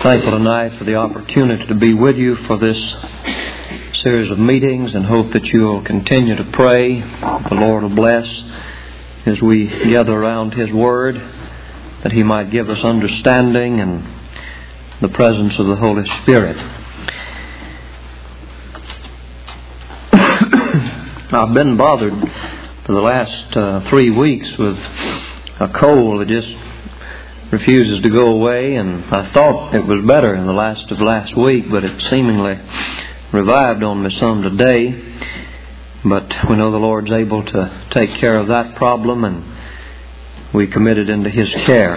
Thankful tonight for the opportunity to be with you for this series of meetings, and hope that you'll continue to pray. The Lord will bless as we gather around His Word, that He might give us understanding and the presence of the Holy Spirit. I've been bothered for the last 3 weeks with a cold that just refuses to go away, and I thought it was better in the last of last week, but it seemingly revived on me some today. But we know the Lord's able to take care of that problem, and we commit it into His care.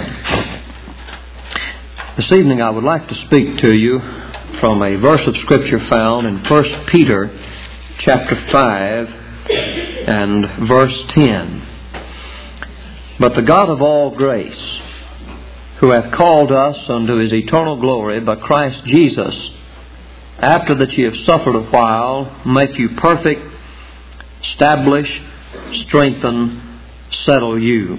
This evening I would like to speak to you from a verse of Scripture found in 1 Peter chapter 5 and verse 10. But the God of all grace, who hath called us unto His eternal glory by Christ Jesus, after that ye have suffered a while, make you perfect, establish, strengthen, settle you.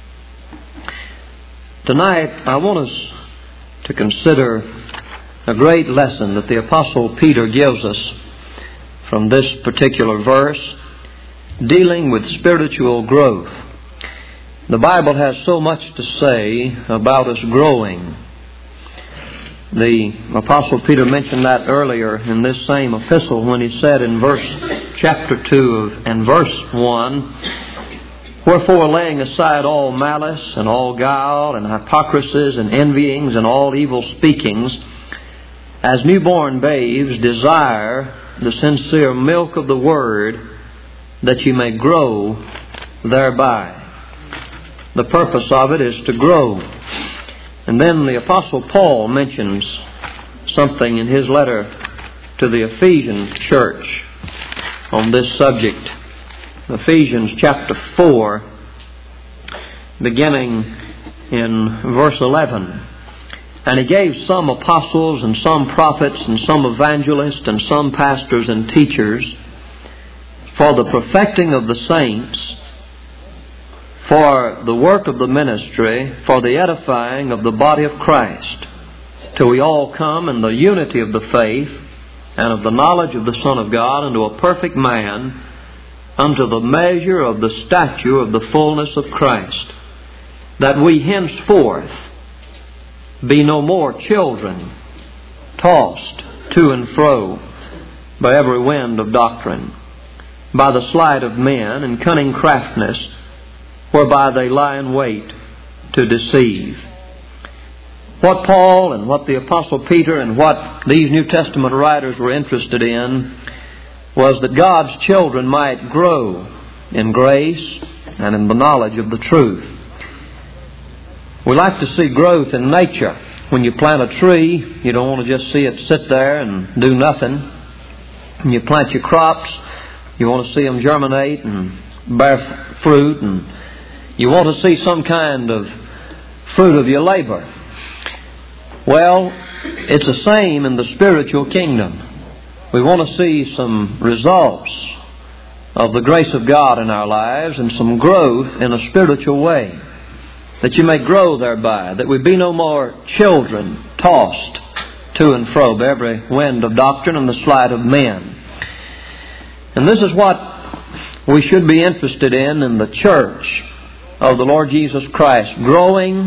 Tonight I want us to consider a great lesson that the Apostle Peter gives us from this particular verse, dealing with spiritual growth. The Bible has so much to say about us growing. The Apostle Peter mentioned that earlier in this same epistle when he said in chapter 2 and verse 1, Wherefore, laying aside all malice and all guile and hypocrisies and envyings and all evil speakings, as newborn babes desire the sincere milk of the Word, that ye may grow thereby. The purpose of it is to grow. And then the Apostle Paul mentions something in his letter to the Ephesian church on this subject. Ephesians chapter 4, beginning in verse 11. And he gave some apostles and some prophets and some evangelists and some pastors and teachers for the perfecting of the saints, for the work of the ministry, for the edifying of the body of Christ, till we all come in the unity of the faith and of the knowledge of the Son of God, unto a perfect man, unto the measure of the stature of the fullness of Christ, that we henceforth be no more children, tossed to and fro by every wind of doctrine, by the sleight of men and cunning craftiness, whereby they lie in wait to deceive. What Paul and what the Apostle Peter and what these New Testament writers were interested in was that God's children might grow in grace and in the knowledge of the truth. We like to see growth in nature. When you plant a tree, you don't want to just see it sit there and do nothing. When you plant your crops, you want to see them germinate and bear fruit, and you want to see some kind of fruit of your labor. Well, it's the same in the spiritual kingdom. We want to see some results of the grace of God in our lives and some growth in a spiritual way, that you may grow thereby, that we be no more children tossed to and fro by every wind of doctrine and the sleight of men. And this is what we should be interested in the church of the Lord Jesus Christ, growing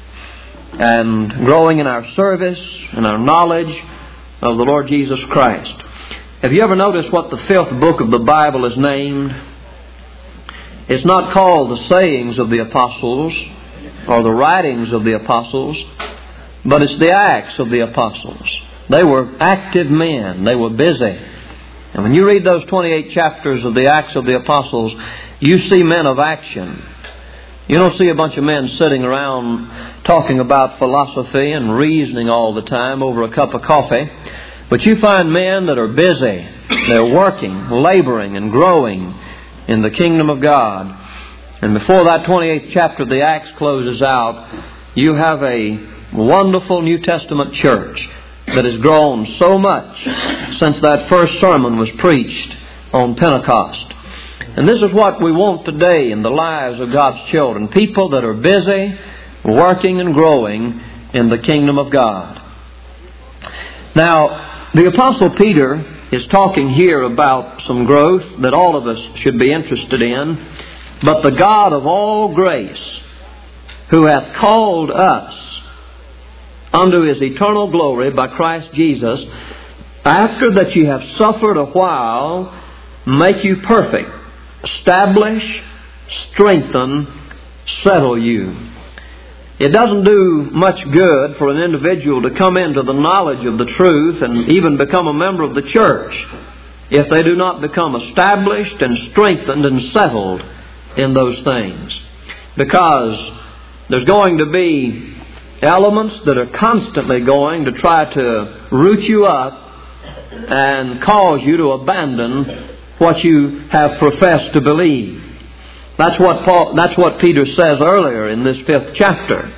in our service and our knowledge of the Lord Jesus Christ. Have you ever noticed what the 5th book of the Bible is named? It's not called the sayings of the apostles or the writings of the apostles, but it's the acts of the apostles. They were active men. They were busy. And when you read those 28 chapters of the Acts of the Apostles, you see men of action. You don't see a bunch of men sitting around talking about philosophy and reasoning all the time over a cup of coffee. But you find men that are busy. They're working, laboring, and growing in the kingdom of God. And before that 28th chapter of the Acts closes out, you have a wonderful New Testament church that has grown so much since that first sermon was preached on Pentecost. And this is what we want today in the lives of God's children. People that are busy, working and growing in the kingdom of God. Now, the Apostle Peter is talking here about some growth that all of us should be interested in. But the God of all grace, who hath called us unto His eternal glory by Christ Jesus, after that ye have suffered a while, make you perfect, establish, strengthen, settle you. It doesn't do much good for an individual to come into the knowledge of the truth and even become a member of the church if they do not become established and strengthened and settled in those things. Because there's going to be elements that are constantly going to try to root you up and cause you to abandon what you have professed to believe. That's what Peter says earlier in this 5th chapter.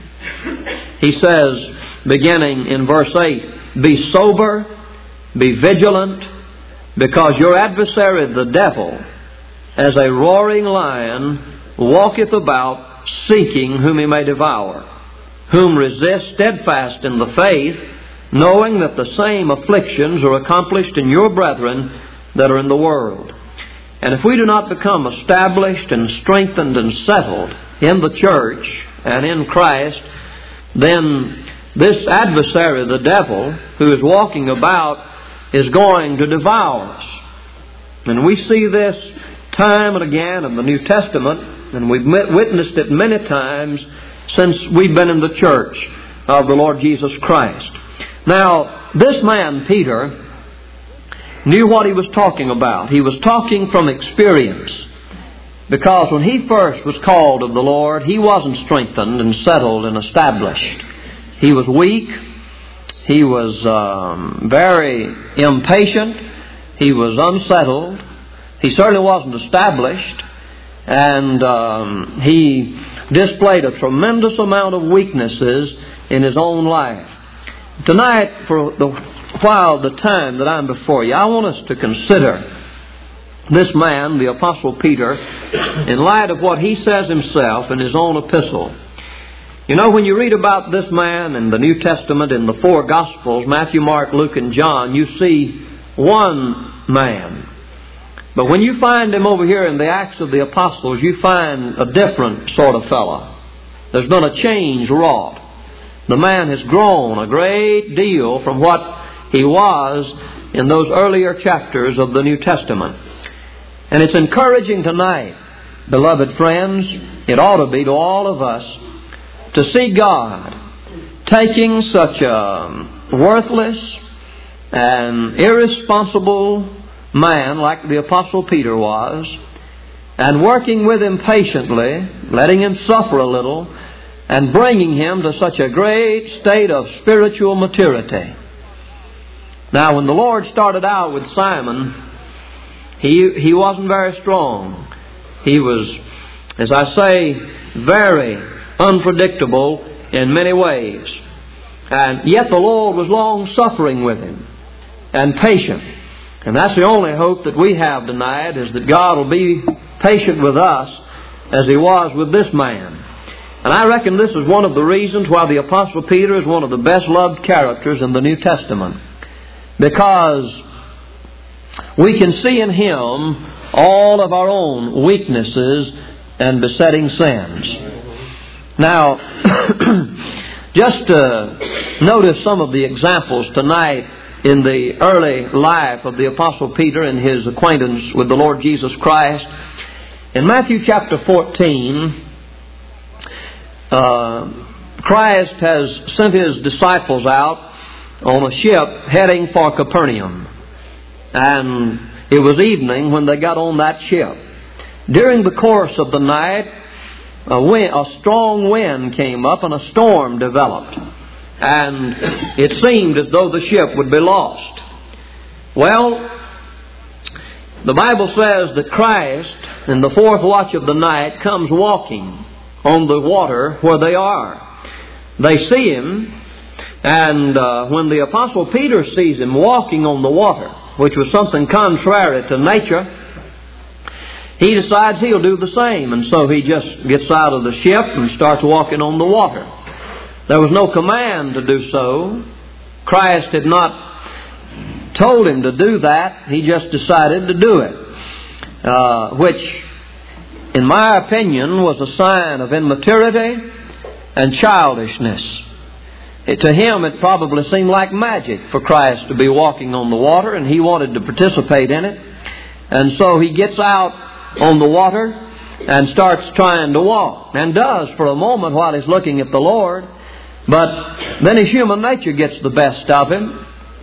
He says, beginning in verse 8, be sober, be vigilant, because your adversary the devil, as a roaring lion, walketh about, seeking whom he may devour, whom resist steadfast in the faith, knowing that the same afflictions are accomplished in your brethren that are in the world. And if we do not become established and strengthened and settled in the church and in Christ, then this adversary, the devil, who is walking about, is going to devour us. And we see this time and again in the New Testament, and we've witnessed it many times since we've been in the church of the Lord Jesus Christ. Now, this man, Peter, knew what he was talking about. He was talking from experience. Because when he first was called of the Lord, he wasn't strengthened and settled and established. He was weak. He was very impatient. He was unsettled. He certainly wasn't established. And he displayed a tremendous amount of weaknesses in his own life. Tonight, for the time that I'm before you, I want us to consider this man, the Apostle Peter, in light of what he says himself in his own epistle. You know, when you read about this man in the New Testament, in the 4 Gospels, Matthew, Mark, Luke, and John, you see one man. But when you find him over here in the Acts of the Apostles, you find a different sort of fellow. There's been a change wrought. The man has grown a great deal from what he was in those earlier chapters of the New Testament. And it's encouraging tonight, beloved friends, it ought to be to all of us, to see God taking such a worthless and irresponsible man like the Apostle Peter was, and working with him patiently, letting him suffer a little, and bringing him to such a great state of spiritual maturity. Now, when the Lord started out with Simon, he wasn't very strong. He was, as I say, very unpredictable in many ways. And yet the Lord was long-suffering with him and patient. And that's the only hope that we have tonight, is that God will be patient with us as He was with this man. And I reckon this is one of the reasons why the Apostle Peter is one of the best-loved characters in the New Testament. Because we can see in him all of our own weaknesses and besetting sins. Now, just notice some of the examples tonight in the early life of the Apostle Peter and his acquaintance with the Lord Jesus Christ. In Matthew chapter 14, Christ has sent His disciples out on a ship heading for Capernaum. And it was evening when they got on that ship. During the course of the night, a strong wind came up and a storm developed. And it seemed as though the ship would be lost. Well, the Bible says that Christ, in the 4th watch of the night, comes walking on the water where they are. They see Him, and when the Apostle Peter sees Him walking on the water, which was something contrary to nature, he decides he'll do the same. And so he just gets out of the ship and starts walking on the water. There was no command to do so. Christ had not told him to do that. He just decided to do it, which, in my opinion, was a sign of immaturity and childishness. To him, it probably seemed like magic for Christ to be walking on the water, and he wanted to participate in it. And so he gets out on the water and starts trying to walk, and does for a moment while he's looking at the Lord. But then his human nature gets the best of him,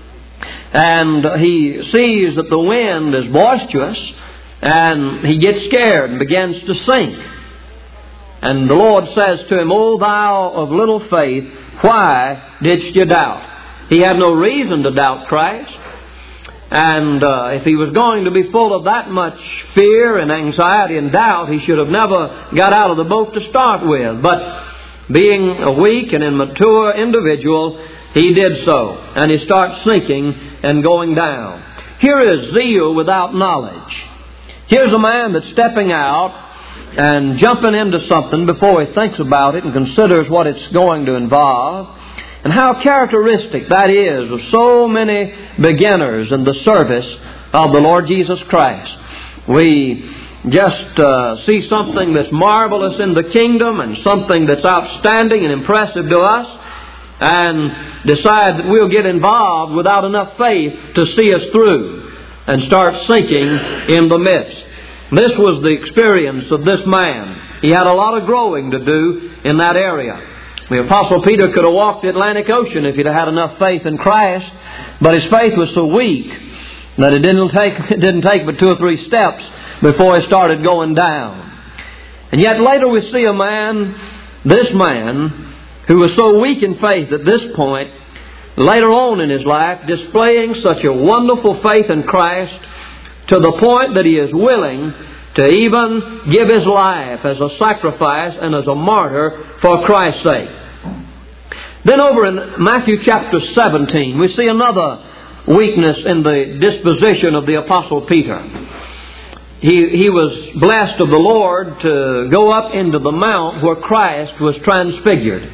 and he sees that the wind is boisterous, and he gets scared and begins to sink. And the Lord says to him, "O thou of little faith, why didst you doubt?" He had no reason to doubt Christ. And if he was going to be full of that much fear and anxiety and doubt, he should have never got out of the boat to start with. But being a weak and immature individual, he did so. And he starts sinking and going down. Here is zeal without knowledge. Here's a man that's stepping out and jumping into something before he thinks about it and considers what it's going to involve. And how characteristic that is of so many beginners in the service of the Lord Jesus Christ. We just see something that's marvelous in the kingdom and something that's outstanding and impressive to us, and decide that we'll get involved without enough faith to see us through, and start sinking in the midst. This was the experience of this man. He had a lot of growing to do in that area. The Apostle Peter could have walked the Atlantic Ocean if he'd had enough faith in Christ, but his faith was so weak that it didn't take but 2 or 3 steps before he started going down. And yet later we see a man, this man, who was so weak in faith at this point, later on in his life, displaying such a wonderful faith in Christ to the point that he is willing to even give his life as a sacrifice and as a martyr for Christ's sake. Then over in Matthew chapter 17, we see another weakness in the disposition of the Apostle Peter. He was blessed of the Lord to go up into the mount where Christ was transfigured.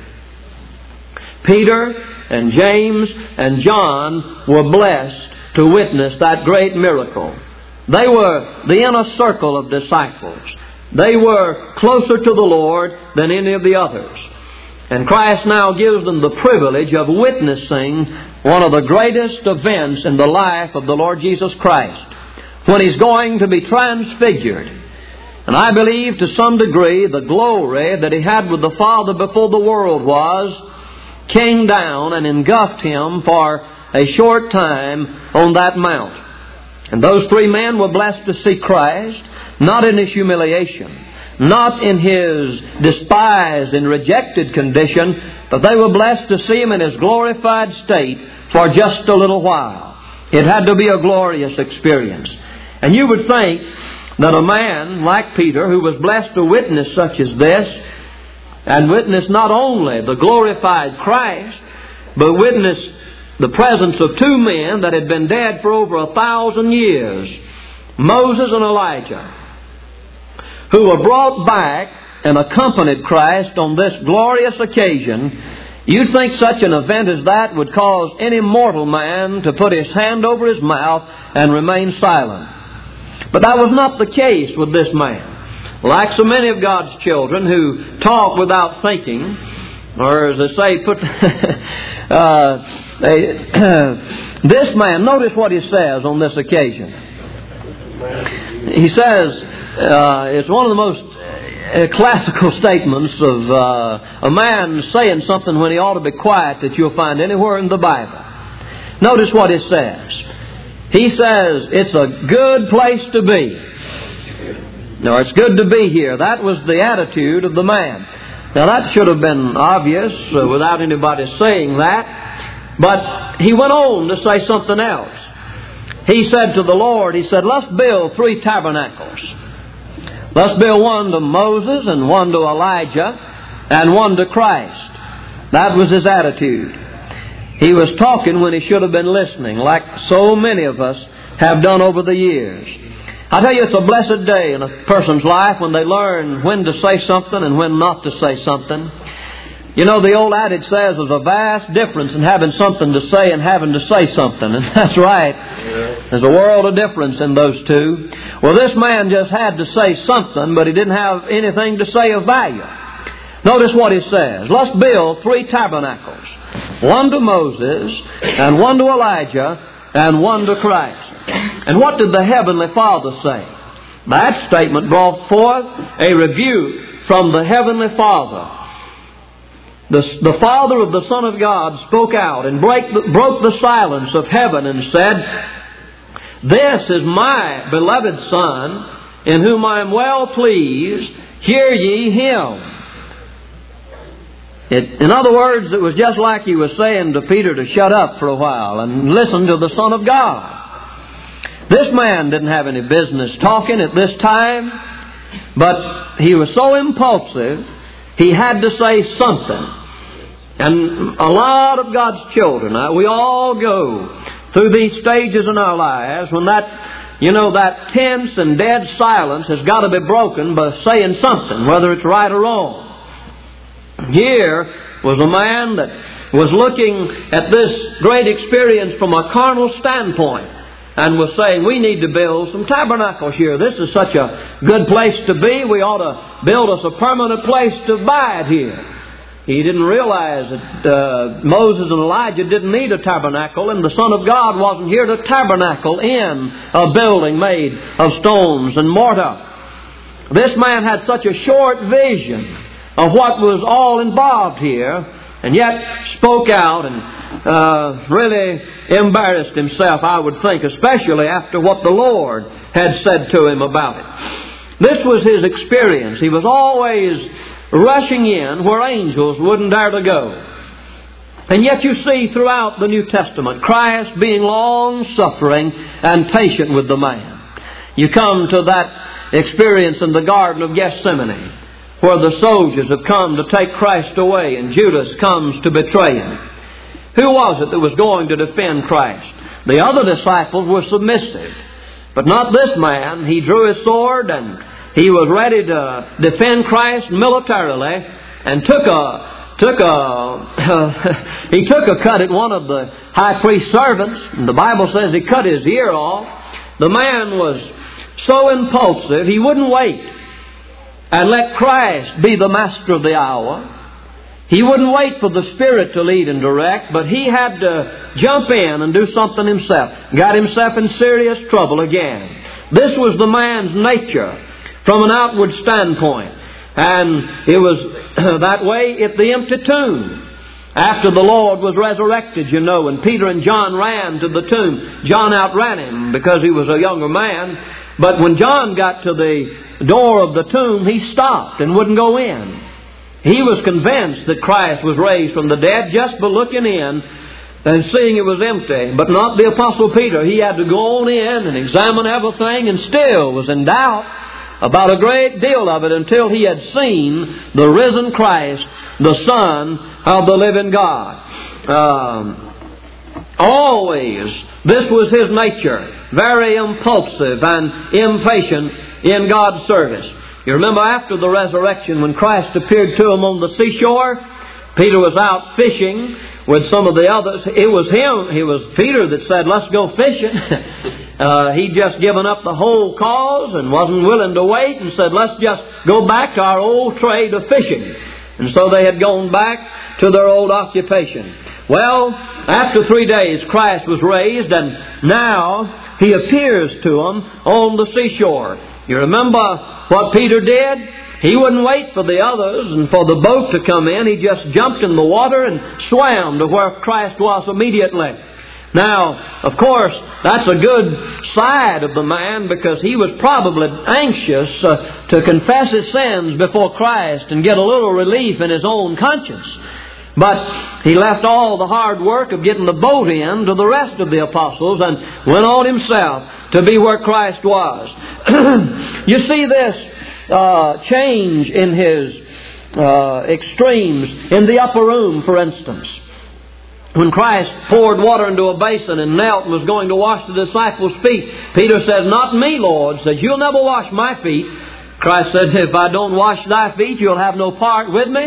Peter and James and John were blessed to witness that great miracle. They were the inner circle of disciples. They were closer to the Lord than any of the others. And Christ now gives them the privilege of witnessing one of the greatest events in the life of the Lord Jesus Christ, when He's going to be transfigured. And I believe to some degree the glory that He had with the Father before the world came down and engulfed Him for a short time on that mount. And those 3 men were blessed to see Christ, not in His humiliation, not in His despised and rejected condition, but they were blessed to see Him in His glorified state for just a little while. It had to be a glorious experience. And you would think that a man like Peter, who was blessed to witness such as this, and witness not only the glorified Christ, but witness the presence of 2 men that had been dead for over 1,000 years, Moses and Elijah, who were brought back and accompanied Christ on this glorious occasion. You'd think such an event as that would cause any mortal man to put his hand over his mouth and remain silent. But that was not the case with this man. Like so many of God's children who talk without thinking, or as they say, this man, notice what he says on this occasion. He says, it's one of the most classical statements of a man saying something when he ought to be quiet that you'll find anywhere in the Bible. Notice what he says. He says, it's a good place to be. No, it's good to be here. That was the attitude of the man. Now that should have been obvious without anybody saying that. But he went on to say something else. He said to the Lord, he said, let's build 3 tabernacles. Let's build one to Moses and one to Elijah and one to Christ. That was his attitude. He was talking when he should have been listening, like so many of us have done over the years. I tell you, it's a blessed day in a person's life when they learn when to say something and when not to say something. You know, the old adage says there's a vast difference in having something to say and having to say something. And that's right. There's a world of difference in those two. Well, this man just had to say something, but he didn't have anything to say of value. Notice what he says. Let's build 3 tabernacles. One to Moses, and one to Elijah, and one to Christ. And what did the Heavenly Father say? That statement brought forth a rebuke from the Heavenly Father. The Father of the Son of God spoke out and broke the silence of heaven and said, "This is my beloved Son, in whom I am well pleased. Hear ye Him." In other words, it was just like He was saying to Peter to shut up for a while and listen to the Son of God. This man didn't have any business talking at this time, but he was so impulsive, he had to say something. And a lot of God's children, we all go through these stages in our lives when that tense and dead silence has got to be broken by saying something, whether it's right or wrong. Here was a man that was looking at this great experience from a carnal standpoint and was saying, we need to build some tabernacles here. This is such a good place to be. We ought to build us a permanent place to abide here. He didn't realize that Moses and Elijah didn't need a tabernacle, and the Son of God wasn't here to tabernacle in a building made of stones and mortar. This man had such a short vision of what was all involved here, and yet spoke out and really embarrassed himself, I would think, especially after what the Lord had said to him about it. This was his experience. He was always rushing in where angels wouldn't dare to go. And yet you see throughout the New Testament, Christ being long-suffering and patient with the man. You come to that experience in the Garden of Gethsemane, where the soldiers have come to take Christ away and Judas comes to betray Him. Who was it that was going to defend Christ? The other disciples were submissive, but not this man. He drew his sword and he was ready to defend Christ militarily, and he took a cut at one of the high priest's servants. And the Bible says he cut his ear off. The man was so impulsive, he wouldn't wait and let Christ be the master of the hour. He wouldn't wait for the Spirit to lead and direct, but he had to jump in and do something himself. Got himself in serious trouble again. This was the man's nature from an outward standpoint. And it was that way at the empty tomb. After the Lord was resurrected, you know, and Peter and John ran to the tomb. John outran him because he was a younger man. But when John got to the door of the tomb, he stopped and wouldn't go in. He was convinced that Christ was raised from the dead just by looking in and seeing it was empty. But not the Apostle Peter. He had to go on in and examine everything and still was in doubt about a great deal of it until he had seen the risen Christ, the Son of the living God. Always, this was his nature, very impulsive and impatient in God's service. You remember after the resurrection when Christ appeared to him on the seashore, Peter was out fishing with some of the others. It was Peter that said, let's go fishing. He'd just given up the whole cause and wasn't willing to wait and said, let's just go back to our old trade of fishing. And so they had gone back to their old occupation. Well, after 3 days, Christ was raised, and now He appears to them on the seashore. You remember what Peter did? He wouldn't wait for the others and for the boat to come in. He just jumped in the water and swam to where Christ was immediately. Now, of course, that's a good side of the man because he was probably anxious to confess his sins before Christ and get a little relief in his own conscience. But he left all the hard work of getting the boat in to the rest of the apostles and went on himself to be where Christ was. You see this change in his extremes in the upper room, for instance. When Christ poured water into a basin and knelt and was going to wash the disciples' feet, Peter said, not me, Lord. Says, you'll never wash my feet. Christ said, if I don't wash thy feet, you'll have no part with me.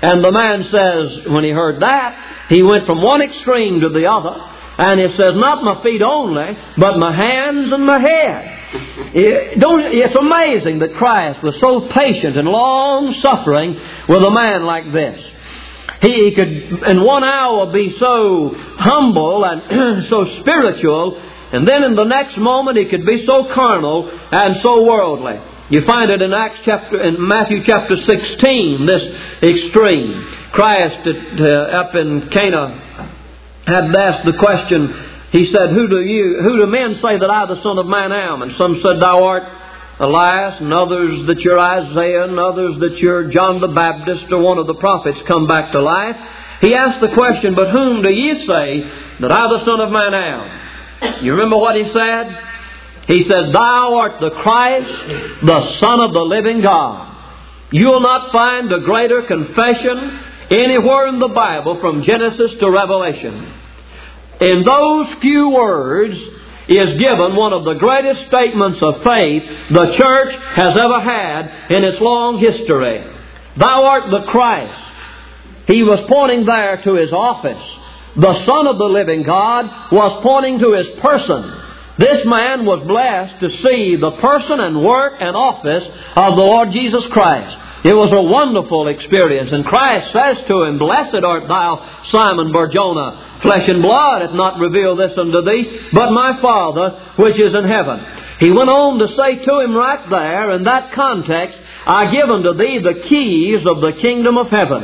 And the man says, when he heard that, he went from one extreme to the other. And it says, not my feet only, but my hands and my head. It's amazing that Christ was so patient and long-suffering with a man like this. He could, in 1 hour, be so humble and so spiritual, and then in the next moment he could be so carnal and so worldly. You find it in Matthew chapter 16, this extreme. Christ up in Cana had asked the question. He said, Who do men say that I, the Son of Man, am? And some said, Thou art Elias, and others that you're Isaiah, and others that you're John the Baptist, or one of the prophets come back to life. He asked the question, But whom do ye say that I, the Son of Man, am? You remember what he said? He said, Thou art the Christ, the Son of the living God. You will not find a greater confession anywhere in the Bible from Genesis to Revelation. In those few words is given one of the greatest statements of faith the church has ever had in its long history. Thou art the Christ. He was pointing there to His office. The Son of the living God was pointing to His person. This man was blessed to see the person and work and office of the Lord Jesus Christ. It was a wonderful experience. And Christ says to him, Blessed art thou, Simon Bar-Jonah. Flesh and blood hath not revealed this unto thee, but my Father which is in heaven. He went on to say to him right there, in that context, I give unto thee the keys of the kingdom of heaven.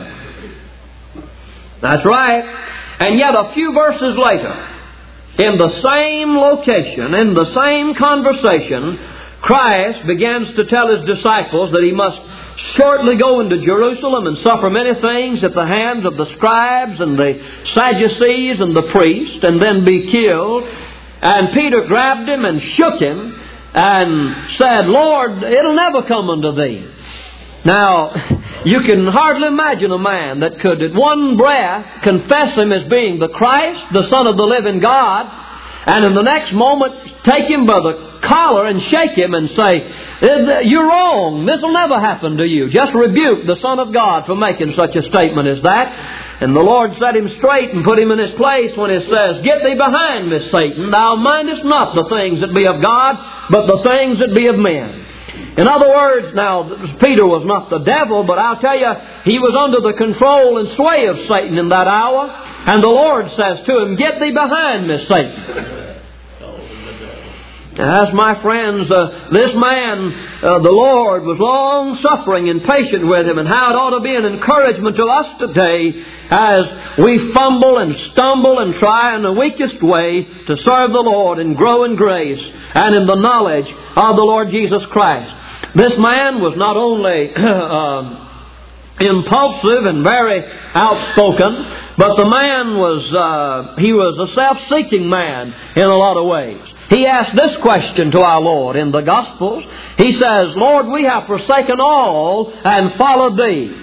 That's right. And yet a few verses later, in the same location, in the same conversation, Christ begins to tell His disciples that He must shortly go into Jerusalem and suffer many things at the hands of the scribes and the Sadducees and the priests, and then be killed. And Peter grabbed him and shook him and said, Lord, it'll never come unto thee. Now, you can hardly imagine a man that could at one breath confess Him as being the Christ, the Son of the living God, and in the next moment take Him by the collar and shake Him and say, You're wrong. This will never happen to you. Just rebuke the Son of God for making such a statement as that. And the Lord set him straight and put him in his place when He says, Get thee behind me, Satan. Thou mindest not the things that be of God, but the things that be of men. In other words, now, Peter was not the devil, but I'll tell you, he was under the control and sway of Satan in that hour. And the Lord says to him, Get thee behind me, Satan. As my friends, this man, the Lord, was long-suffering and patient with him, and how it ought to be an encouragement to us today as we fumble and stumble and try in the weakest way to serve the Lord and grow in grace and in the knowledge of the Lord Jesus Christ. This man was not only impulsive and very outspoken, but the man he was a self-seeking man in a lot of ways. He asked this question to our Lord in the Gospels. He says, Lord, we have forsaken all and followed Thee.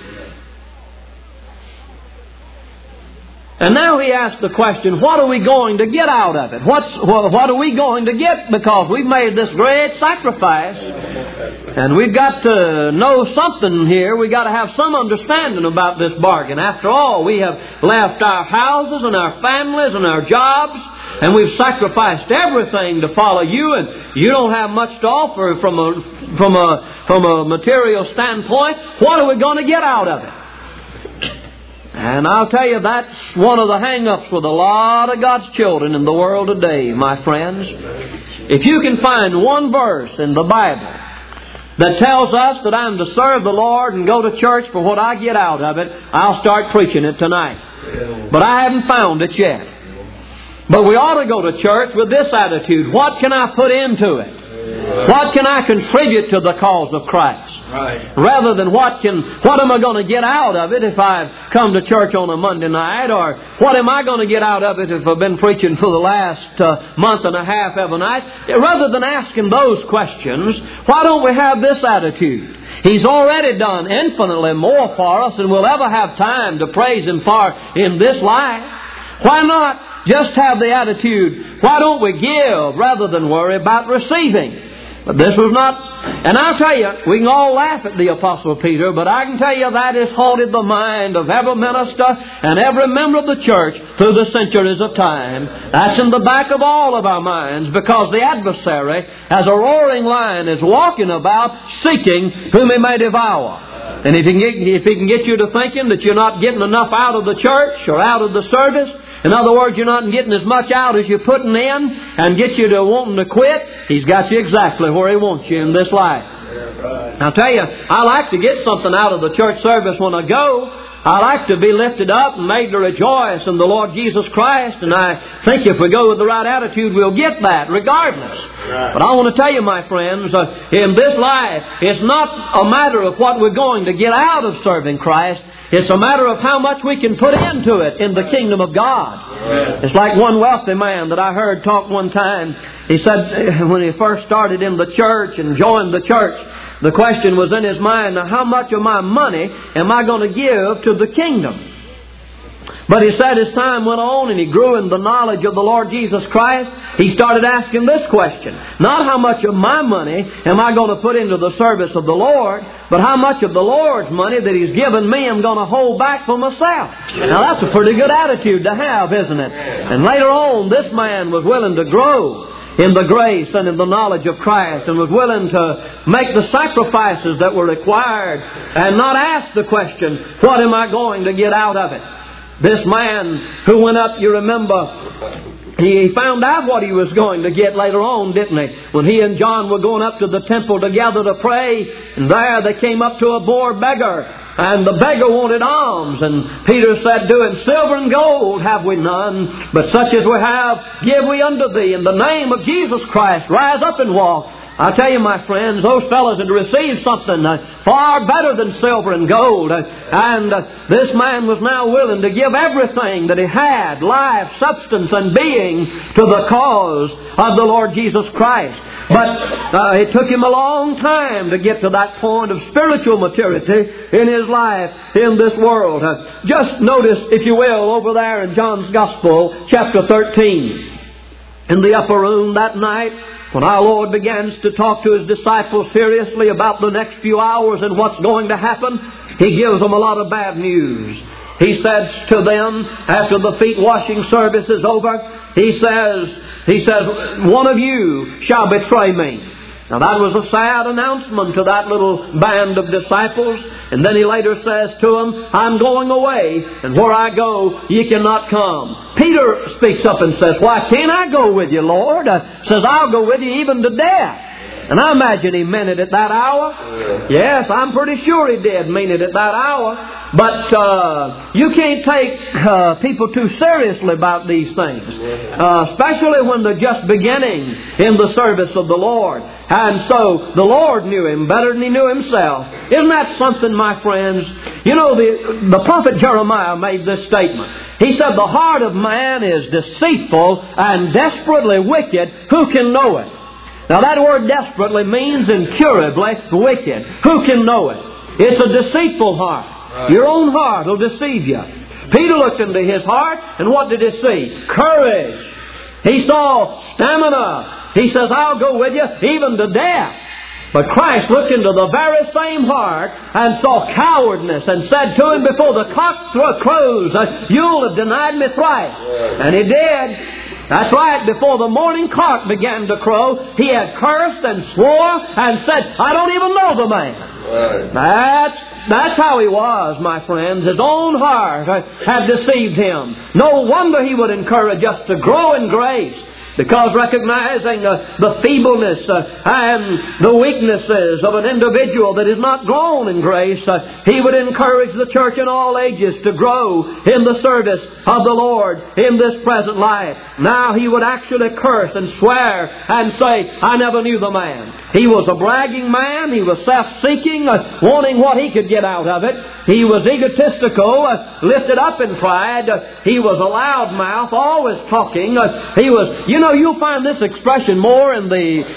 And now he asks the question, what are we going to get out of it? What are we going to get? Because we've made this great sacrifice. And we've got to know something here. We've got to have some understanding about this bargain. After all, we have left our houses and our families and our jobs, and we've sacrificed everything to follow You, and You don't have much to offer from a material standpoint. What are we going to get out of it? And I'll tell you, that's one of the hang-ups with a lot of God's children in the world today, my friends. If you can find one verse in the Bible that tells us that I'm to serve the Lord and go to church for what I get out of it, I'll start preaching it tonight. But I haven't found it yet. But we ought to go to church with this attitude. What can I put into it? What can I contribute to the cause of Christ? Right. Rather than what am I going to get out of it if I've come to church on a Monday night? Or what am I going to get out of it if I've been preaching for the last month and a half every night? Rather than asking those questions, why don't we have this attitude? He's already done infinitely more for us than we'll ever have time to praise Him for in this life. Why not just have the attitude, why don't we give rather than worry about receiving? But this was not, and I'll tell you, we can all laugh at the Apostle Peter, but I can tell you that has haunted the mind of every minister and every member of the church through the centuries of time. That's in the back of all of our minds, because the adversary, as a roaring lion, is walking about seeking whom he may devour. And if he can get you to thinking that you're not getting enough out of the church or out of the service, in other words, you're not getting as much out as you're putting in, and get you to wanting to quit, he's got you exactly where he wants you in this life. I'll tell you, I like to get something out of the church service when I go. I like to be lifted up and made to rejoice in the Lord Jesus Christ, and I think if we go with the right attitude, we'll get that regardless. But I want to tell you, my friends, in this life, it's not a matter of what we're going to get out of serving Christ. It's a matter of how much we can put into it in the kingdom of God. It's like one wealthy man that I heard talk one time. He said when he first started in the church and joined the church, the question was in his mind, now how much of my money am I going to give to the kingdom? But he said as time went on and he grew in the knowledge of the Lord Jesus Christ, he started asking this question. Not how much of my money am I going to put into the service of the Lord, but how much of the Lord's money that He's given me I'm going to hold back for myself. Now that's a pretty good attitude to have, isn't it? And later on, this man was willing to grow in the grace and in the knowledge of Christ, and was willing to make the sacrifices that were required and not ask the question, what am I going to get out of it? This man who went up, you remember, he found out what he was going to get later on, didn't he? When he and John were going up to the temple together to pray, and there they came up to a poor beggar, and the beggar wanted alms, and Peter said to him, silver and gold have we none, but such as we have give we unto thee. In the name of Jesus Christ, rise up and walk. I tell you, my friends, those fellows had received something far better than silver and gold. And this man was now willing to give everything that he had, life, substance, and being, to the cause of the Lord Jesus Christ. But it took him a long time to get to that point of spiritual maturity in his life in this world. Just notice, if you will, over there in John's Gospel, chapter 13. In the upper room that night, when our Lord begins to talk to His disciples seriously about the next few hours and what's going to happen, He gives them a lot of bad news. He says to them, after the feet washing service is over, He says, one of you shall betray me. Now that was a sad announcement to that little band of disciples. And then He later says to them, I'm going away, and where I go, ye cannot come. Peter speaks up and says, why can't I go with you, Lord? Says, I'll go with you even to death. And I imagine he meant it at that hour. Yes, I'm pretty sure he did mean it at that hour. But you can't take people too seriously about these things. Especially when they're just beginning in the service of the Lord. And so the Lord knew him better than he knew himself. Isn't that something, my friends? You know, the prophet Jeremiah made this statement. He said, the heart of man is deceitful and desperately wicked. Who can know it? Now that word desperately means incurably wicked. Who can know it? It's a deceitful heart. Right. Your own heart will deceive you. Peter looked into his heart, and what did he see? Courage. He saw stamina. He says, I'll go with you even to death. But Christ looked into the very same heart and saw cowardice and said to him, before the cock crows, you'll have denied me thrice. And he did. That's right. Before the morning cock began to crow, he had cursed and swore and said, I don't even know the man. Right. That's how he was, my friends. His own heart had deceived him. No wonder he would encourage us to grow in grace. Because recognizing the feebleness and the weaknesses of an individual that is not grown in grace, he would encourage the church in all ages to grow in the service of the Lord in this present life. Now he would actually curse and swear and say, I never knew the man. He was a bragging man. He was self-seeking, wanting what he could get out of it. He was egotistical, lifted up in pride. He was a loudmouth, always talking. He was, you'll find this expression more in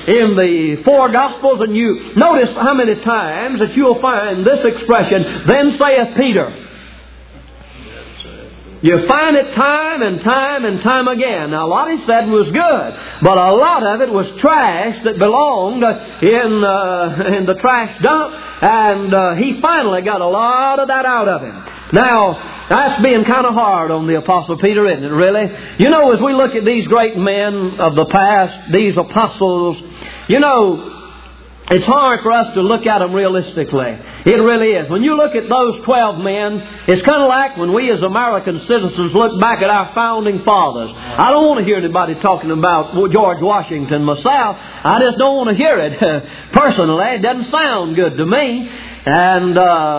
the four Gospels, and you notice how many times that you'll find this expression, then saith Peter. You find it time and time and time again. Now, a lot he said was good, but a lot of it was trash that belonged in the trash dump, and he finally got a lot of that out of him. Now, that's being kind of hard on the Apostle Peter, isn't it, really? You know, as we look at these great men of the past, these apostles, you know, it's hard for us to look at them realistically. It really is. When you look at those 12 men, it's kind of like when we as American citizens look back at our founding fathers. I don't want to hear anybody talking about George Washington myself. I just don't want to hear it. Personally, it doesn't sound good to me. And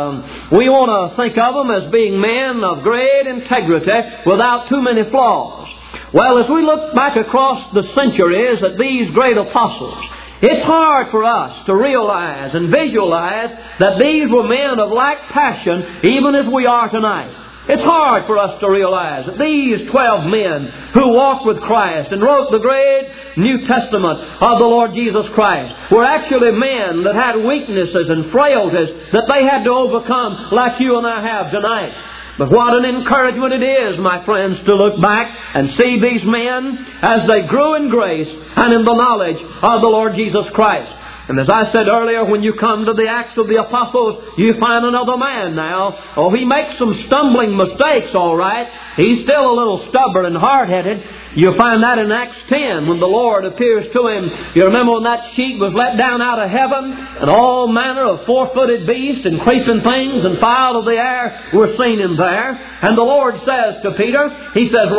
we want to think of them as being men of great integrity without too many flaws. Well, as we look back across the centuries at these great apostles, it's hard for us to realize and visualize that these were men of like passion even as we are tonight. It's hard for us to realize that these 12 men who walked with Christ and wrote the great New Testament of the Lord Jesus Christ were actually men that had weaknesses and frailties that they had to overcome like you and I have tonight. But what an encouragement it is, my friends, to look back and see these men as they grew in grace and in the knowledge of the Lord Jesus Christ. And as I said earlier, when you come to the Acts of the Apostles, you find another man now. Oh, he makes some stumbling mistakes, all right. He's still a little stubborn and hard-headed. You'll find that in Acts 10 when the Lord appears to him. You remember when that sheet was let down out of heaven and all manner of four-footed beasts and creeping things and fowl of the air were seen in there. And the Lord says to Peter, He says,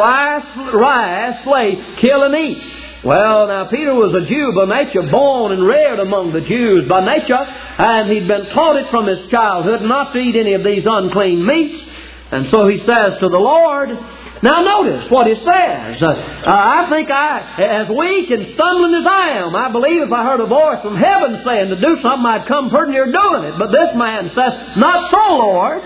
rise, slay, kill and eat. Well, now, Peter was a Jew by nature, born and reared among the Jews by nature, and he'd been taught it from his childhood not to eat any of these unclean meats. And so he says to the Lord, now notice what he says. I think as weak and stumbling as I am, I believe if I heard a voice from heaven saying to do something, I'd come pretty near doing it. But this man says, not so, Lord.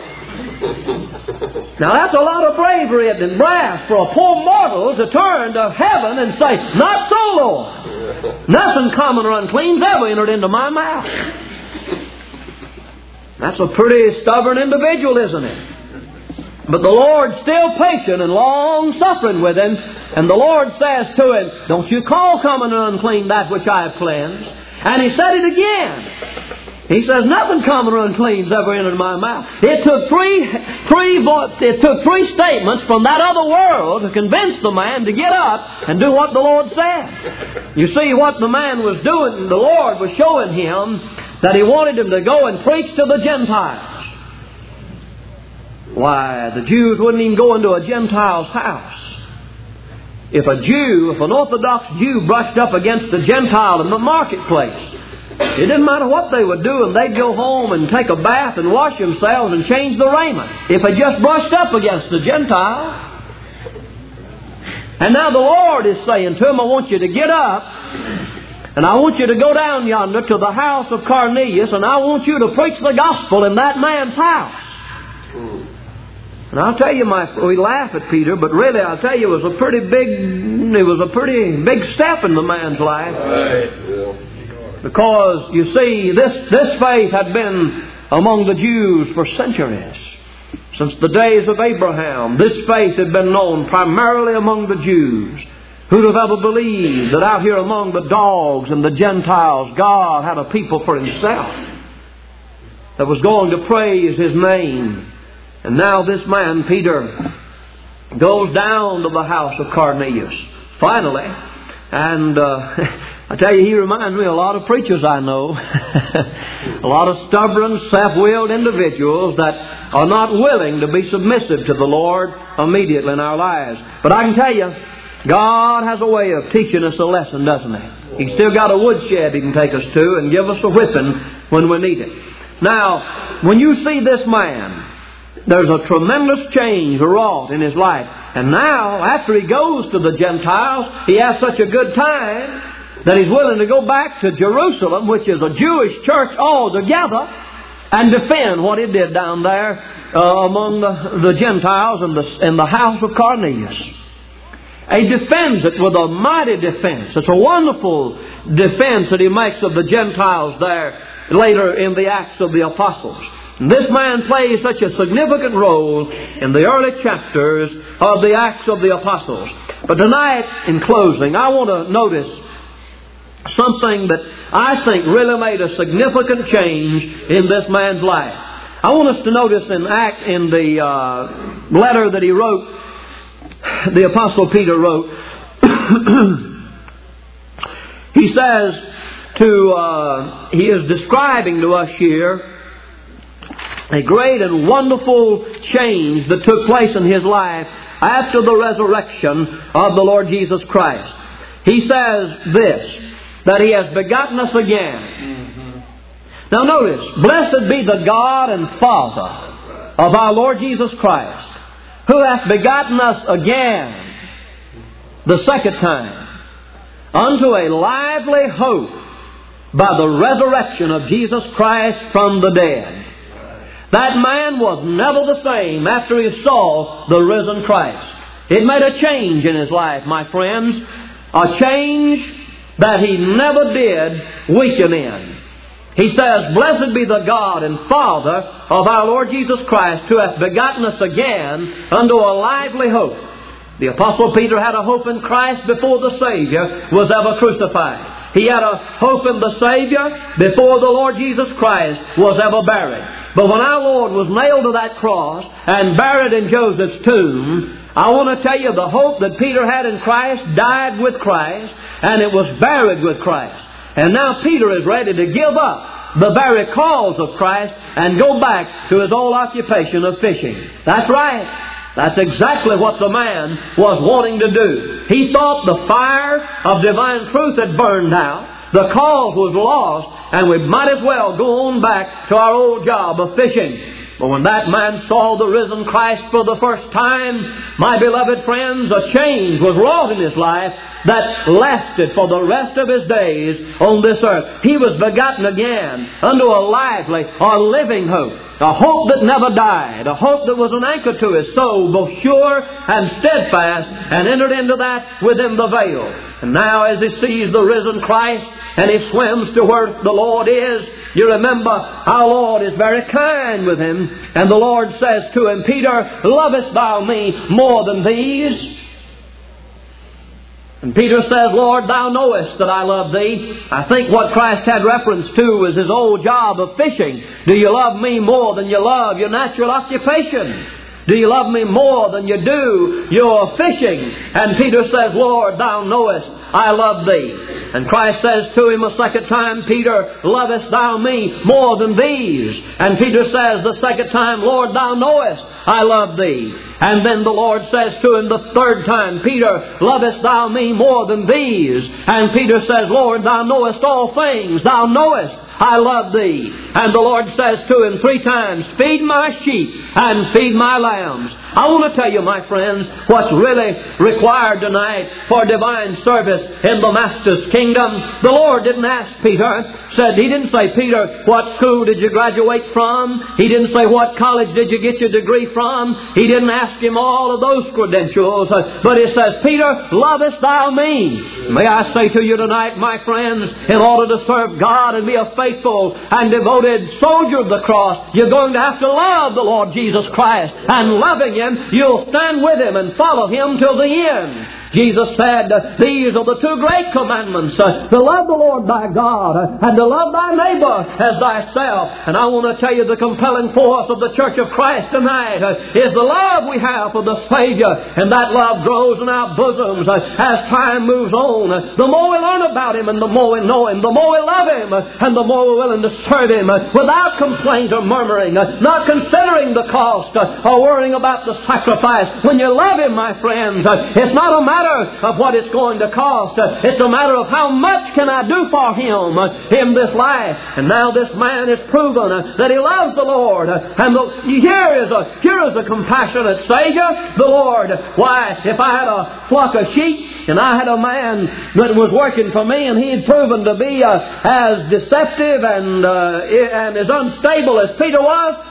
Now that's a lot of bravery and brass for a poor mortal to turn to heaven and say, not so, Lord. Nothing common or unclean's ever entered into my mouth. That's a pretty stubborn individual, isn't it? But the Lord's still patient and long-suffering with him. And the Lord says to him, don't you call common and unclean that which I have cleansed. And he said it again. He says, nothing common or unclean's ever entered my mouth. It took three statements from that other world to convince the man to get up and do what the Lord said. You see, what the man was doing, the Lord was showing him that He wanted him to go and preach to the Gentiles. Why, the Jews wouldn't even go into a Gentile's house. If an Orthodox Jew brushed up against a Gentile in the marketplace, it didn't matter what they would do, and they'd go home and take a bath and wash themselves and change the raiment if they just brushed up against the Gentile. And now the Lord is saying to him, I want you to get up, and I want you to go down yonder to the house of Cornelius, and I want you to preach the gospel in that man's house. And I'll tell you, we laugh at Peter, but really I'll tell you, it was a pretty big step in the man's life. Right. Because, you see, this faith had been among the Jews for centuries. Since the days of Abraham, this faith had been known primarily among the Jews. Who'd have ever believed that out here among the dogs and the Gentiles, God had a people for Himself that was going to praise His name. And now this man, Peter, goes down to the house of Cornelius, finally, and I tell you, he reminds me of a lot of preachers I know. A lot of stubborn, self-willed individuals that are not willing to be submissive to the Lord immediately in our lives. But I can tell you, God has a way of teaching us a lesson, doesn't He? He's still got a woodshed He can take us to and give us a whipping when we need it. Now, when you see this man, there's a tremendous change wrought in his life. And now, after he goes to the Gentiles, he has such a good time that he's willing to go back to Jerusalem, which is a Jewish church altogether, and defend what he did down there among the Gentiles in the house of Cornelius. He defends it with a mighty defense. It's a wonderful defense that he makes of the Gentiles there later in the Acts of the Apostles. This man plays such a significant role in the early chapters of the Acts of the Apostles. But tonight, in closing, I want to notice something that I think really made a significant change in this man's life. I want us to notice in the letter that he wrote, the Apostle Peter wrote, he says he is describing to us here a great and wonderful change that took place in his life after the resurrection of the Lord Jesus Christ. He says this, that He has begotten us again. Now notice, blessed be the God and Father of our Lord Jesus Christ, who hath begotten us again the second time unto a lively hope by the resurrection of Jesus Christ from the dead. That man was never the same after he saw the risen Christ. It made a change in his life, my friends. A change that he never did weaken in. He says, blessed be the God and Father of our Lord Jesus Christ, who hath begotten us again unto a lively hope. The Apostle Peter had a hope in Christ before the Savior was ever crucified. He had a hope in the Savior before the Lord Jesus Christ was ever buried. But when our Lord was nailed to that cross and buried in Joseph's tomb, I want to tell you the hope that Peter had in Christ died with Christ, and it was buried with Christ. And now Peter is ready to give up the very cause of Christ and go back to his old occupation of fishing. That's right. That's exactly what the man was wanting to do. He thought the fire of divine truth had burned out. The cause was lost, and we might as well go on back to our old job of fishing. But when that man saw the risen Christ for the first time, my beloved friends, a change was wrought in his life that lasted for the rest of his days on this earth. He was begotten again unto a lively or living hope. A hope that never died. A hope that was an anchor to his soul, both sure and steadfast, and entered into that within the veil. And now as he sees the risen Christ and he swims to where the Lord is, you remember our Lord is very kind with him. And the Lord says to him, Peter, lovest thou me more than these? And Peter says, Lord, thou knowest that I love thee. I think what Christ had reference to was his old job of fishing. Do you love me more than you love your natural occupation? Do you love me more than you do your fishing? And Peter says, Lord, thou knowest I love thee. And Christ says to him a second time, Peter, lovest thou me more than these? And Peter says the second time, Lord, thou knowest I love thee. And then the Lord says to him the third time, Peter, lovest thou me more than these? And Peter says, Lord, thou knowest all things. Thou knowest I love thee. And the Lord says to him three times, feed my sheep and feed my lambs. I want to tell you, my friends, what's really required tonight for divine service in the Master's kingdom. The Lord didn't ask Peter, He didn't say, Peter, what school did you graduate from? He didn't say, what college did you get your degree from? He didn't ask him all of those credentials. But He says, Peter, lovest thou me? May I say to you tonight, my friends, in order to serve God and be a faithful and devoted soldier of the cross, you're going to have to love the Lord Jesus Christ. And loving Him, you'll stand with Him and follow Him till the end. Jesus said, these are the two great commandments, to love the Lord thy God and to love thy neighbor as thyself. And I want to tell you the compelling force of the Church of Christ tonight is the love we have for the Savior. And that love grows in our bosoms as time moves on. The more we learn about Him and the more we know Him, the more we love Him and the more we're willing to serve Him without complaint or murmuring, not considering the cost or worrying about the sacrifice. When you love Him, my friends, it's not a matter of what it's going to cost. It's a matter of how much can I do for Him in this life. And now this man has proven that he loves the Lord. And here is a compassionate Savior, the Lord. Why, if I had a flock of sheep and I had a man that was working for me and he had proven to be as deceptive and as unstable as Peter was,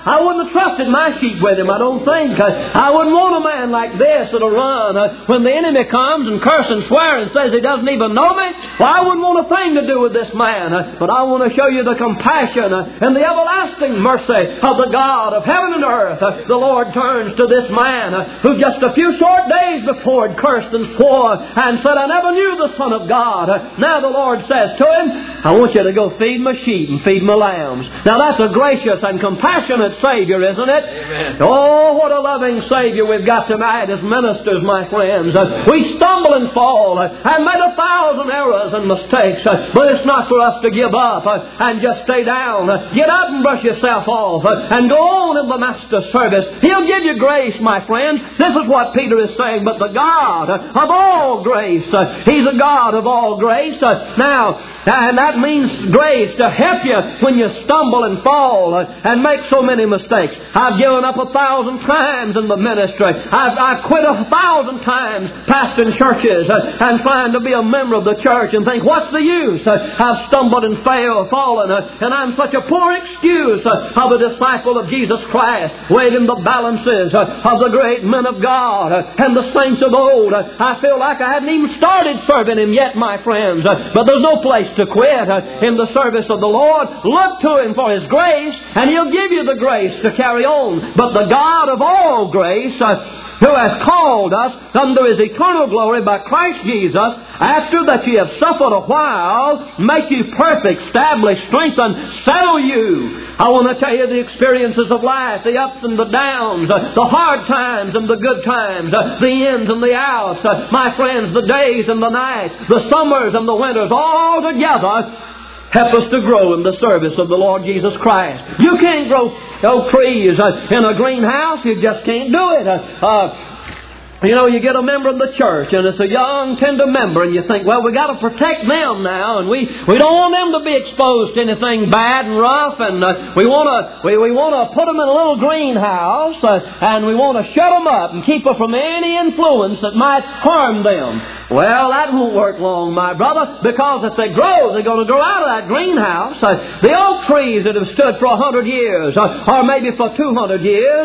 I wouldn't have trusted my sheep with him, I don't think. I wouldn't want a man like this that'll run when the enemy comes and curse and swear and says he doesn't even know me. Well, I wouldn't want a thing to do with this man. But I want to show you the compassion and the everlasting mercy of the God of heaven and earth. The Lord turns to this man who just a few short days before had cursed and swore and said, I never knew the Son of God. Now the Lord says to him, I want you to go feed my sheep and feed my lambs. Now that's a gracious and compassionate Savior, isn't it? Amen. Oh, what a loving Savior we've got tonight as ministers, my friends. We stumble and fall and made 1,000 errors and mistakes, but it's not for us to give up and just stay down. Get up and brush yourself off and go on in the Master's service. He'll give you grace, my friends. This is what Peter is saying. But the God of all grace, He's a God of all grace. Now, and that means grace to help you when you stumble and fall and make so many mistakes. I've given up 1,000 times in the ministry. I've quit 1,000 times pastoring churches and trying to be a member of the church and think, what's the use? I've stumbled and fallen, and I'm such a poor excuse of a disciple of Jesus Christ, weighed in the balances of the great men of God and the saints of old. I feel like I hadn't even started serving Him yet, my friends. But there's no place to quit in the service of the Lord. Look to Him for His grace, and He'll give you the grace to carry on. But the God of all grace, who hath called us unto His eternal glory by Christ Jesus, after that ye have suffered a while, make you perfect, establish, strengthen, settle you. I want to tell you the experiences of life, the ups and the downs, the hard times and the good times, the ins and the outs, my friends, the days and the nights, the summers and the winters, all together help us to grow in the service of the Lord Jesus Christ. You can't grow trees in a greenhouse. You just can't do it. You get a member of the church, and it's a young, tender member, and you think, well, we got to protect them now, and we don't want them to be exposed to anything bad and rough, and we want to put them in a little greenhouse, and we want to shut them up and keep them from any influence that might harm them. Well, that won't work long, my brother, because if they grow, they're going to grow out of that greenhouse. The oak trees that have stood for 100 years, or maybe for 200 years,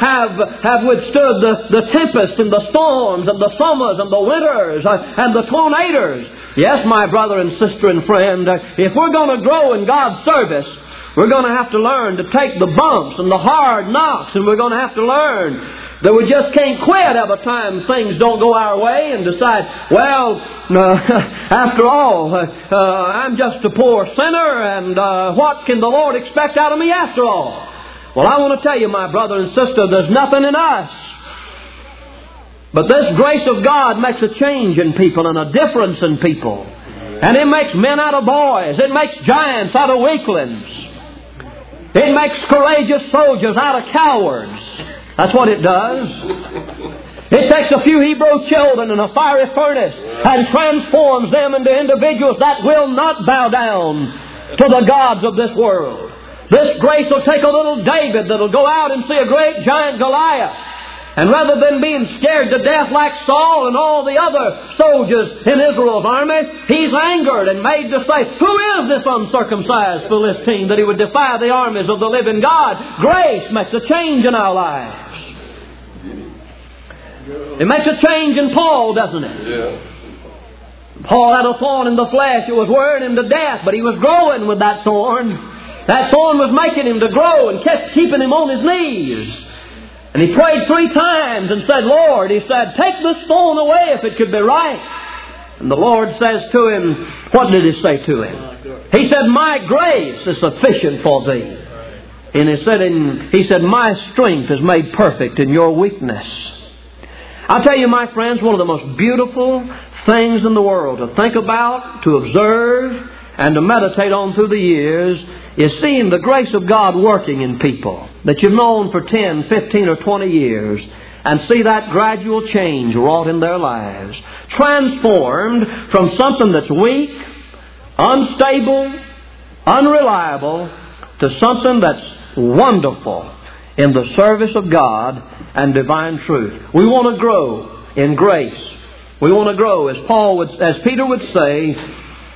have withstood the tempest and the storms and the summers and the winters and the tornadoes. Yes, my brother and sister and friend, if we're going to grow in God's service, we're going to have to learn to take the bumps and the hard knocks, and we're going to have to learn that we just can't quit every time things don't go our way and decide, well, after all, I'm just a poor sinner, and what can the Lord expect out of me after all? Well, I want to tell you, my brother and sister, there's nothing in us. But this grace of God makes a change in people and a difference in people. And it makes men out of boys. It makes giants out of weaklings. It makes courageous soldiers out of cowards. That's what it does. It takes a few Hebrew children in a fiery furnace and transforms them into individuals that will not bow down to the gods of this world. This grace will take a little David that will go out and see a great giant Goliath. And rather than being scared to death like Saul and all the other soldiers in Israel's army, he's angered and made to say, who is this uncircumcised Philistine that he would defy the armies of the living God? Grace makes a change in our lives. It makes a change in Paul, doesn't it? Yeah. Paul had a thorn in the flesh. It was wearing him to death, but he was growing with that thorn. That thorn was making him to grow and kept keeping him on his knees. And he prayed 3 times and said, Lord, he said, take this thorn away if it could be right. And the Lord says to him, what did he say to him? He said, my grace is sufficient for thee. And he said, my strength is made perfect in your weakness. I'll tell you, my friends, one of the most beautiful things in the world to think about, to observe, and to meditate on through the years is seeing the grace of God working in people that you've known for 10, 15, or 20 years, and see that gradual change wrought in their lives. Transformed from something that's weak, unstable, unreliable, to something that's wonderful in the service of God and divine truth. We want to grow in grace. We want to grow, as Peter would say,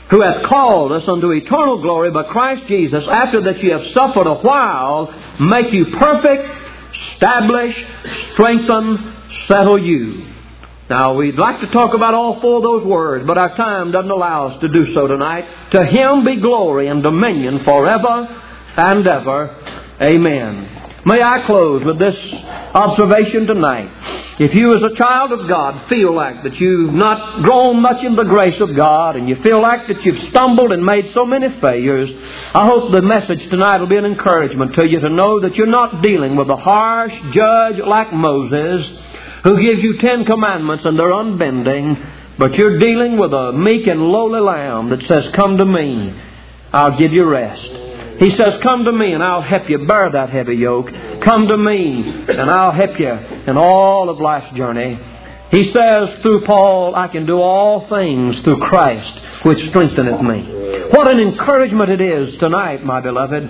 who hath called us unto eternal glory by Christ Jesus, after that ye have suffered a while, make you perfect, establish, strengthen, settle you. Now, we'd like to talk about all four of those words, but our time doesn't allow us to do so tonight. To Him be glory and dominion forever and ever. Amen. May I close with this observation tonight. If you as a child of God feel like that you've not grown much in the grace of God, and you feel like that you've stumbled and made so many failures, I hope the message tonight will be an encouragement to you to know that you're not dealing with a harsh judge like Moses, who gives you 10 commandments and they're unbending, but you're dealing with a meek and lowly lamb that says, come to me, I'll give you rest. He says, come to me and I'll help you bear that heavy yoke. Come to me and I'll help you in all of life's journey. He says through Paul, I can do all things through Christ, which strengtheneth me. What an encouragement it is tonight, my beloved.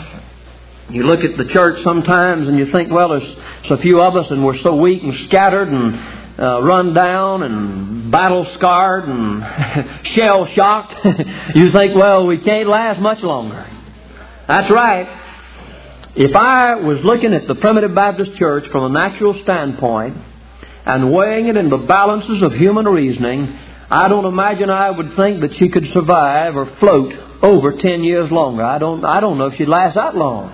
You look at the church sometimes and you think, well, there's a few of us and we're so weak and scattered and run down and battle-scarred and shell-shocked. You think, well, we can't last much longer. That's right. If I was looking at the Primitive Baptist Church from a natural standpoint and weighing it in the balances of human reasoning, I don't imagine I would think that she could survive or float over 10 years longer. I don't know if she'd last that long.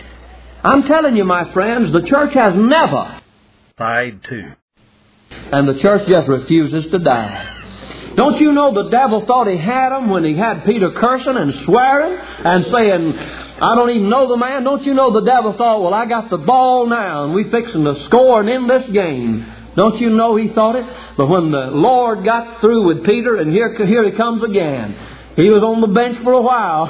I'm telling you, my friends, the church has never died too. And the church just refuses to die. Don't you know the devil thought he had him when he had Peter cursing and swearing and saying, I don't even know the man. Don't you know the devil thought, well, I got the ball now and we fixing to score and end this game. Don't you know he thought it? But when the Lord got through with Peter, and here he comes again. He was on the bench for a while.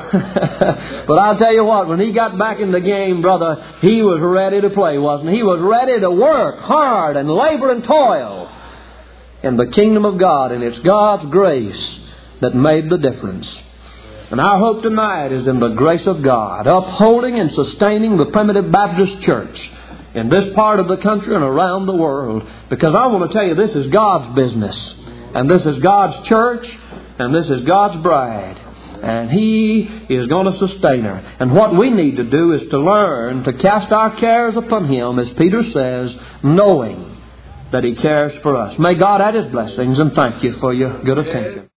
But I'll tell you what, when he got back in the game, brother, he was ready to play, wasn't he? He was ready to work hard and labor and toil in the kingdom of God. And it's God's grace that made the difference. And our hope tonight is in the grace of God, upholding and sustaining the Primitive Baptist Church in this part of the country and around the world. Because I want to tell you, this is God's business. And this is God's church. And this is God's bride. And He is going to sustain her. And what we need to do is to learn to cast our cares upon Him, as Peter says, knowing that He cares for us. May God add His blessings, and thank you for your good attention.